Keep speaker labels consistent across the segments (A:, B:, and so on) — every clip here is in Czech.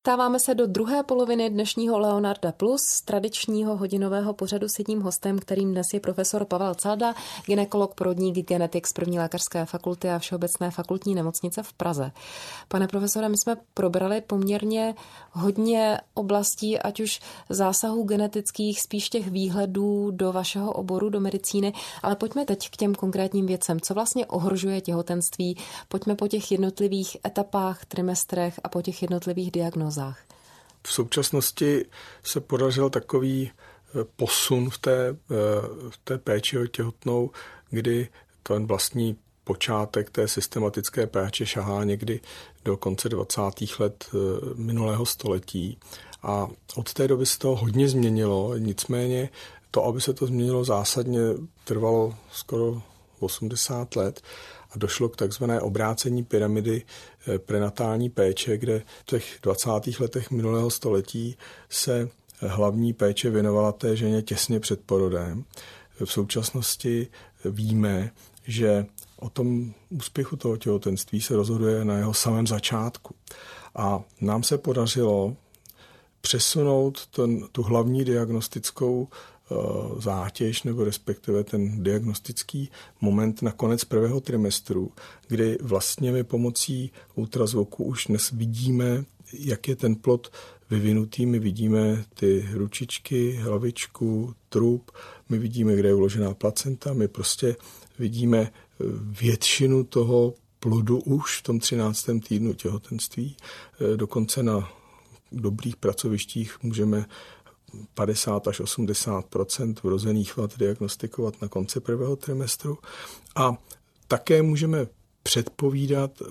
A: Stáváme se do druhé poloviny dnešního Leonarda Plus, tradičního hodinového pořadu s jedním hostem, kterým dnes je profesor Pavel Calda, gynekolog, porodník, genetik z první lékařské fakulty a Všeobecné fakultní nemocnice v Praze. Pane profesore, my jsme probrali poměrně hodně oblastí, ať už zásahů genetických, spíš těch výhledů do vašeho oboru, do medicíny, ale pojďme teď k těm konkrétním věcem. Co vlastně ohrožuje těhotenství? Pojďme po těch jednotlivých etapách, trimestrech a po těch jednotlivých diagnózách.
B: V současnosti se podařil takový posun v té péči o těhotnou, kdy ten vlastní počátek té systematické péče šahá někdy do konce 20. let minulého století. A od té doby se toho hodně změnilo, nicméně to, aby se to změnilo zásadně, trvalo skoro 80 let a došlo k takzvané obrácení pyramidy prenatální péče, kde v těch 20. letech minulého století se hlavní péče věnovala té ženě těsně před porodem. V současnosti víme, že o tom úspěchu toho těhotenství se rozhoduje na jeho samém začátku. A nám se podařilo přesunout tu hlavní diagnostickou zátěž nebo respektive ten diagnostický moment na konec prvého trimestru, kdy vlastně my pomocí ultrazvuku už dnes vidíme, jak je ten plod vyvinutý. My vidíme ty ručičky, hlavičku, trup, my vidíme, kde je uložená placenta, my prostě vidíme většinu toho plodu už v tom 13. týdnu těhotenství. Dokonce na dobrých pracovištích můžeme 50 až 80% vrozených vad diagnostikovat na konci prvého trimestru. A také můžeme předpovídat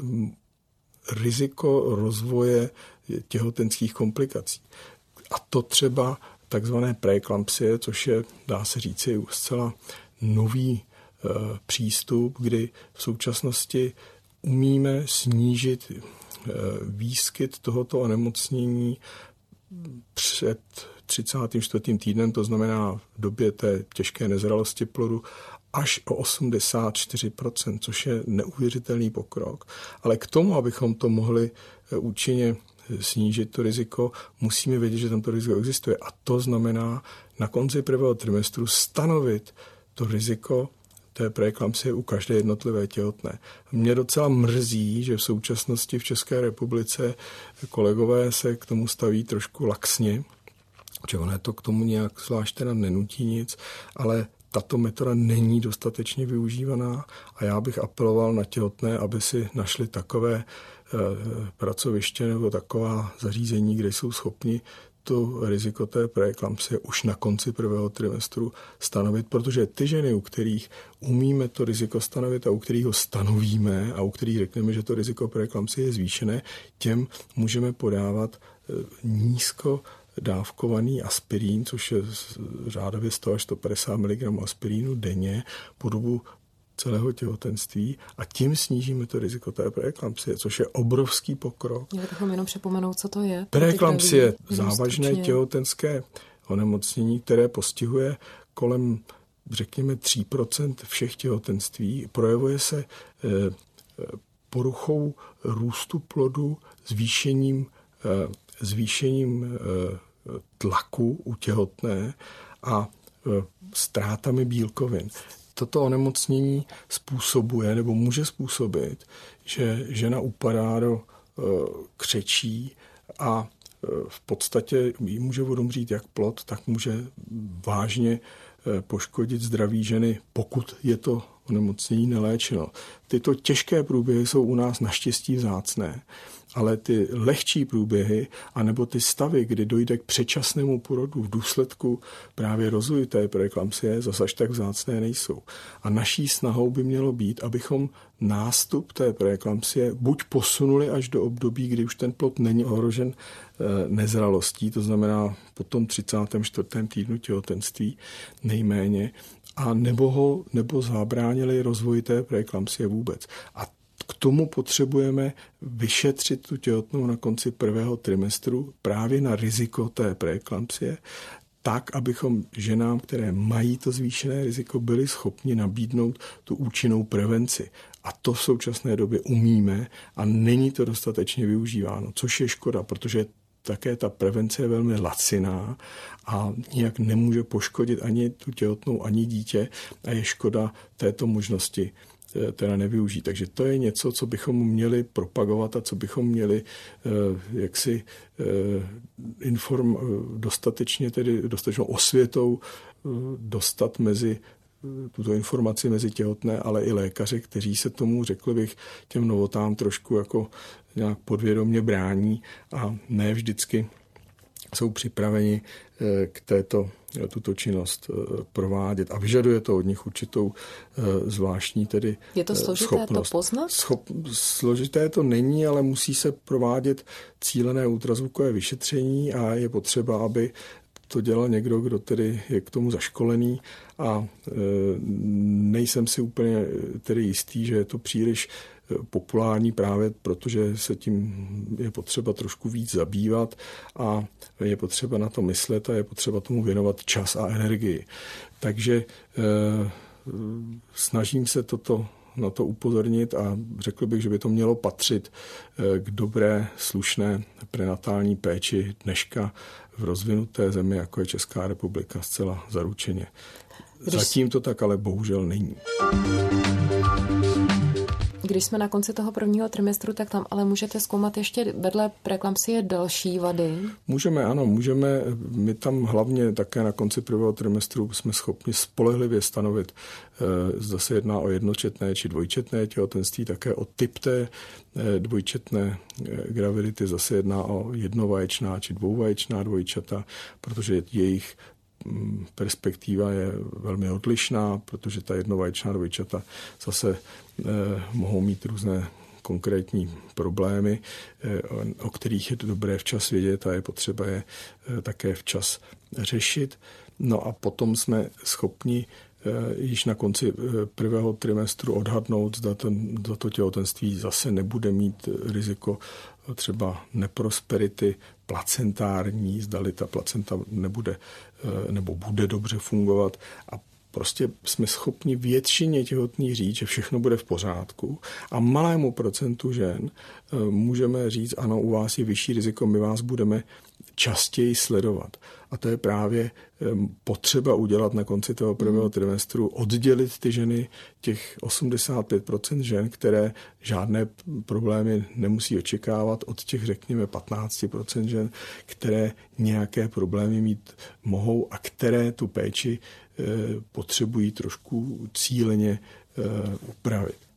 B: riziko rozvoje těhotenských komplikací. A to třeba takzvané preeklampsie, což je, dá se říci, zcela nový přístup, kdy v současnosti umíme snížit výskyt tohoto onemocnění před 34. týdnem, to znamená v době té těžké nezralosti plodu, až o 84%, což je neuvěřitelný pokrok. Ale k tomu, abychom to mohli účinně snížit to riziko, musíme vědět, že tam to riziko existuje. A to znamená na konci prvního trimestru stanovit to riziko té preeklampsie u každé jednotlivé těhotné. Mě docela mrzí, že v současnosti v České republice kolegové se k tomu staví trošku laxně, že ono to k tomu nějak zvlášť teda nenutí nic, ale tato metoda není dostatečně využívaná a já bych apeloval na těhotné, aby si našli takové pracoviště nebo taková zařízení, kde jsou schopni to riziko té preeklampsie už na konci prvého trimestru stanovit, protože ty ženy, u kterých umíme to riziko stanovit a u kterých ho stanovíme a u kterých řekneme, že to riziko preeklampsie je zvýšené, těm můžeme podávat nízko dávkovaný aspirín, což je řádově 100 až 150 mg aspirínu denně po dobu celého těhotenství a tím snížíme to riziko té preeklampsie, což je obrovský pokrok.
A: Měli bychom jenom připomenout, co to je.
B: Preeklampsie je závažné těhotenské onemocnění, které postihuje kolem, řekněme, 3% všech těhotenství. Projevuje se poruchou růstu plodu, zvýšením tlaku u těhotné a ztrátami bílkovin. Toto onemocnění způsobuje nebo může způsobit, že žena upadá do křečí a v podstatě jí může odumřít jak plod, tak může vážně poškodit zdraví ženy, pokud je to onemocnění neléčeno. Tyto těžké průběhy jsou u nás naštěstí vzácné, ale ty lehčí průběhy anebo ty stavy, kdy dojde k předčasnému porodu v důsledku právě rozvoje té preeklampsie, zase až tak vzácné nejsou. A naší snahou by mělo být, abychom nástup té preeklampsie buď posunuli až do období, kdy už ten plod není ohrožen nezralostí, to znamená po tom 34. týdnu těhotenství nejméně, a nebo zabránili rozvoji té preeklampsie vůbec. A k tomu potřebujeme vyšetřit tu těhotnou na konci prvého trimestru právě na riziko té preeklampsie, tak, abychom ženám, které mají to zvýšené riziko, byli schopni nabídnout tu účinnou prevenci. A to v současné době umíme a není to dostatečně využíváno, což je škoda, protože také ta prevence je velmi laciná a nijak nemůže poškodit ani tu těhotnou, ani dítě a je škoda této možnosti teda nevyužít. Takže to je něco, co bychom měli propagovat a co bychom měli dostatečnou osvětou dostat tuto informaci mezi těhotné, ale i lékaři, kteří se tomu, řekl bych, těm novotám trošku jako nějak podvědomě brání a ne vždycky jsou připraveni k tuto činnost provádět a vyžaduje to od nich určitou zvláštní tedy schopnost.
A: Je to složité to poznat?
B: Složité to není, ale musí se provádět cílené ultrazvukové vyšetření a je potřeba, aby to dělal někdo, kdo tedy je k tomu zaškolený a nejsem si úplně tedy jistý, že je to příliš populární právě protože se tím je potřeba trošku víc zabývat a je potřeba na to myslet a je potřeba tomu věnovat čas a energii. Takže snažím se na to upozornit a řekl bych, že by to mělo patřit k dobré, slušné prenatální péči dneška v rozvinuté zemi, jako je Česká republika, zcela zaručeně. Zatím to tak ale bohužel není.
A: Když jsme na konci toho prvního trimestru, tak tam ale můžete zkoumat ještě vedle preeklampsie další vady?
B: Můžeme. My tam hlavně také na konci prvního trimestru jsme schopni spolehlivě stanovit, zda se jedná o jednočetné či dvojčetné těhotenství, také o typ té dvojčetné gravidity, zase jedná o jednovaječná či dvouvaječná dvojčata, protože jejich perspektiva je velmi odlišná, protože ta jednovaječná dvojčata zase mohou mít různé konkrétní problémy, o kterých je dobré včas vědět a je potřeba je také včas řešit. No a potom jsme schopni již na konci prvního trimestru odhadnout, zda to těhotenství zase nebude mít riziko třeba neprosperity placentární, zdali ta placenta nebude nebo bude dobře fungovat a prostě jsme schopni většině těhotných říct, že všechno bude v pořádku a malému procentu žen můžeme říct, ano, u vás je vyšší riziko, my vás budeme častěji sledovat. A to je právě potřeba udělat na konci toho prvního trimestru, oddělit ty ženy, těch 85% žen, které žádné problémy nemusí očekávat, od těch, řekněme, 15% žen, které nějaké problémy mít mohou a které tu péči potřebují trošku cíleně upravit.